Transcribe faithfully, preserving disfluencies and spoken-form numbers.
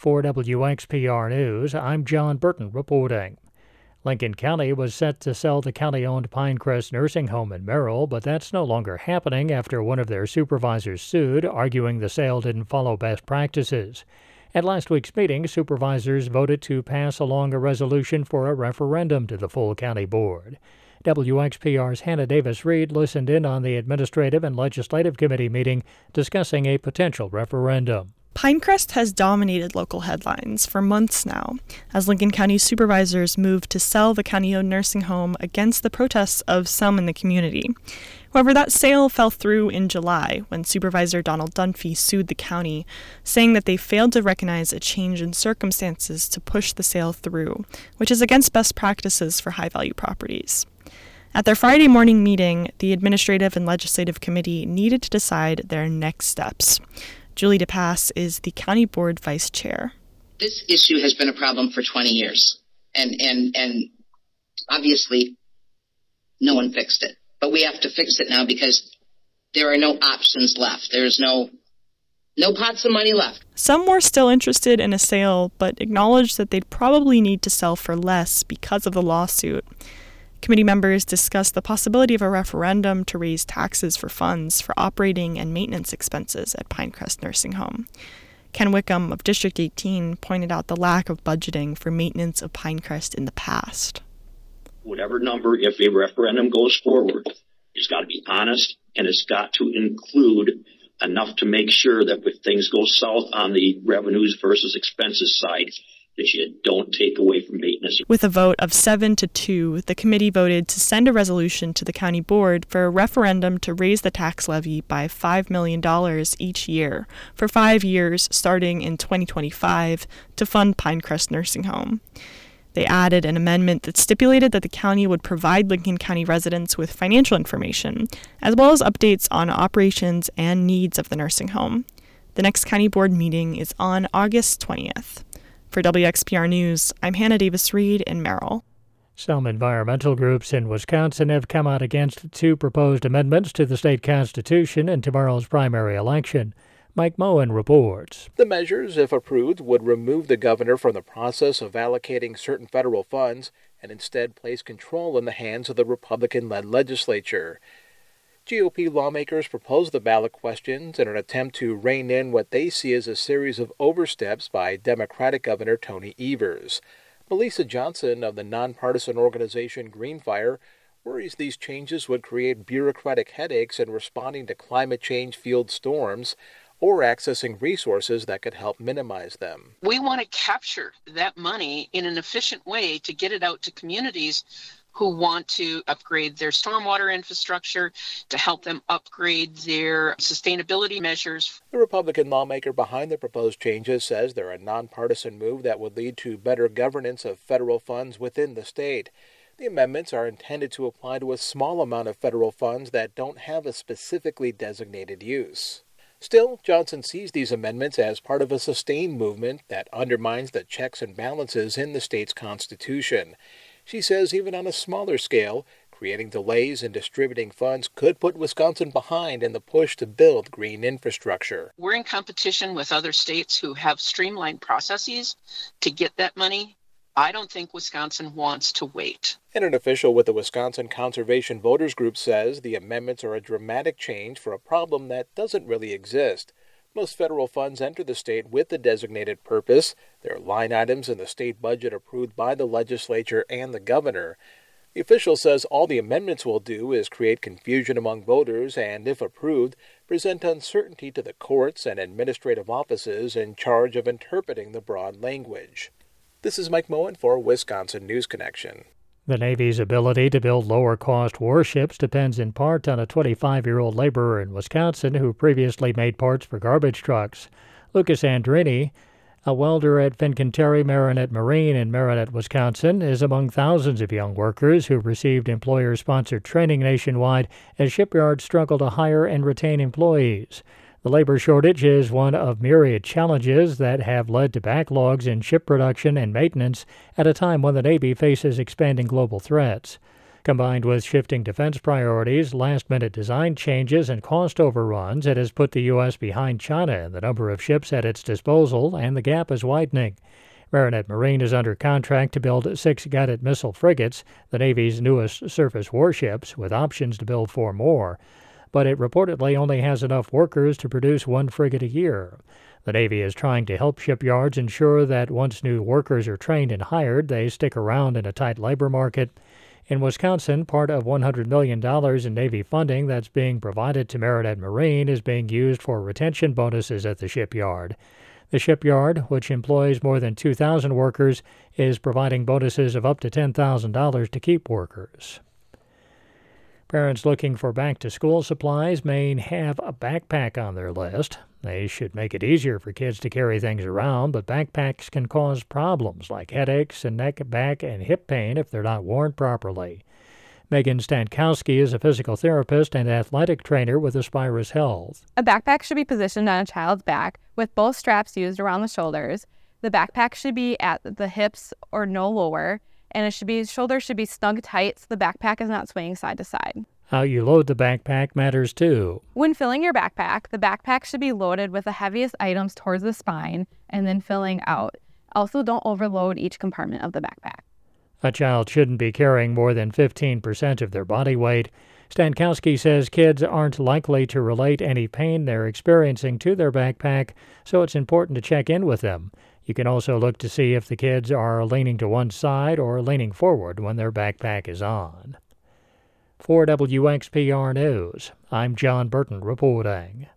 For W X P R News, I'm John Burton reporting. Lincoln County was set to sell the county-owned Pinecrest Nursing Home in Merrill, but that's no longer happening after one of their supervisors sued, arguing the sale didn't follow best practices. At last week's meeting, supervisors voted to pass along a resolution for a referendum to the full county board. W X P R's Hannah Davis-Reed listened in on the Administrative and Legislative Committee meeting discussing a potential referendum. Pinecrest has dominated local headlines for months now, as Lincoln County supervisors moved to sell the county-owned nursing home against the protests of some in the community. However, that sale fell through in July when Supervisor Donald Dunphy sued the county, saying that they failed to recognize a change in circumstances to push the sale through, which is against best practices for high-value properties. At their Friday morning meeting, the Administrative and Legislative Committee needed to decide their next steps. Julie DePass is the County Board Vice Chair. This issue has been a problem for twenty years, and, and, and obviously no one fixed it. But we have to fix it now because there are no options left. There's no no pots of money left. Some were still interested in a sale, but acknowledged that they'd probably need to sell for less because of the lawsuit. Committee members discussed the possibility of a referendum to raise taxes for funds for operating and maintenance expenses at Pinecrest Nursing Home. Ken Wickham of District eighteen pointed out the lack of budgeting for maintenance of Pinecrest in the past. Whatever number, if a referendum goes forward, it's got to be honest, and it's got to include enough to make sure that if things go south on the revenues versus expenses side, that you don't take away from maintenance. With a vote of seven to two, the committee voted to send a resolution to the county board for a referendum to raise the tax levy by five million dollars each year for five years starting in twenty twenty-five to fund Pinecrest Nursing Home. They added an amendment that stipulated that the county would provide Lincoln County residents with financial information, as well as updates on operations and needs of the nursing home. The next county board meeting is on August twentieth. For W X P R News, I'm Hannah Davis-Reed in Merrill. Some environmental groups in Wisconsin have come out against two proposed amendments to the state constitution in tomorrow's primary election. Mike Moen reports. The measures, if approved, would remove the governor from the process of allocating certain federal funds and instead place control in the hands of the Republican-led legislature. G O P lawmakers proposed the ballot questions in an attempt to rein in what they see as a series of oversteps by Democratic Governor Tony Evers. Melissa Johnson of the nonpartisan organization Greenfire worries these changes would create bureaucratic headaches in responding to climate change-fueled storms or accessing resources that could help minimize them. We want to capture that money in an efficient way to get it out to communities who want to upgrade their stormwater infrastructure, to help them upgrade their sustainability measures. The Republican lawmaker behind the proposed changes says they're a nonpartisan move that would lead to better governance of federal funds within the state. The amendments are intended to apply to a small amount of federal funds that don't have a specifically designated use. Still, Johnson sees these amendments as part of a sustained movement that undermines the checks and balances in the state's constitution. She says even on a smaller scale, creating delays in distributing funds could put Wisconsin behind in the push to build green infrastructure. We're in competition with other states who have streamlined processes to get that money. I don't think Wisconsin wants to wait. And an official with the Wisconsin Conservation Voters Group says the amendments are a dramatic change for a problem that doesn't really exist. Most federal funds enter the state with the designated purpose. There are line items in the state budget approved by the legislature and the governor. The official says all the amendments will do is create confusion among voters and, if approved, present uncertainty to the courts and administrative offices in charge of interpreting the broad language. This is Mike Moen for Wisconsin News Connection. The Navy's ability to build lower-cost warships depends in part on a twenty-five-year-old laborer in Wisconsin who previously made parts for garbage trucks. Lucas Andrini, a welder at Fincantieri Marinette Marine in Marinette, Wisconsin, is among thousands of young workers who received employer-sponsored training nationwide as shipyards struggle to hire and retain employees. The labor shortage is one of myriad challenges that have led to backlogs in ship production and maintenance at a time when the Navy faces expanding global threats. Combined with shifting defense priorities, last-minute design changes, and cost overruns, it has put the U S behind China in the number of ships at its disposal, and the gap is widening. Marinette Marine is under contract to build six guided missile frigates, the Navy's newest surface warships, with options to build four more. But it reportedly only has enough workers to produce one frigate a year. The Navy is trying to help shipyards ensure that once new workers are trained and hired, they stick around in a tight labor market. In Wisconsin, part of one hundred million dollars in Navy funding that's being provided to Marinette Marine is being used for retention bonuses at the shipyard. The shipyard, which employs more than two thousand workers, is providing bonuses of up to ten thousand dollars to keep workers. Parents looking for back-to-school supplies may have a backpack on their list. They should make it easier for kids to carry things around, but backpacks can cause problems like headaches and neck, back, and hip pain if they're not worn properly. Megan Stankowski is a physical therapist and athletic trainer with Aspirus Health. A backpack should be positioned on a child's back with both straps used around the shoulders. The backpack should be at the hips or no lower, and it should be shoulders should be snug tight so the backpack is not swaying side to side. How you load the backpack matters too. When filling your backpack, the backpack should be loaded with the heaviest items towards the spine and then filling out. Also, don't overload each compartment of the backpack. A child shouldn't be carrying more than fifteen percent of their body weight. Stankowski says kids aren't likely to relate any pain they're experiencing to their backpack, so it's important to check in with them. You can also look to see if the kids are leaning to one side or leaning forward when their backpack is on. For W X P R News, I'm John Burton reporting.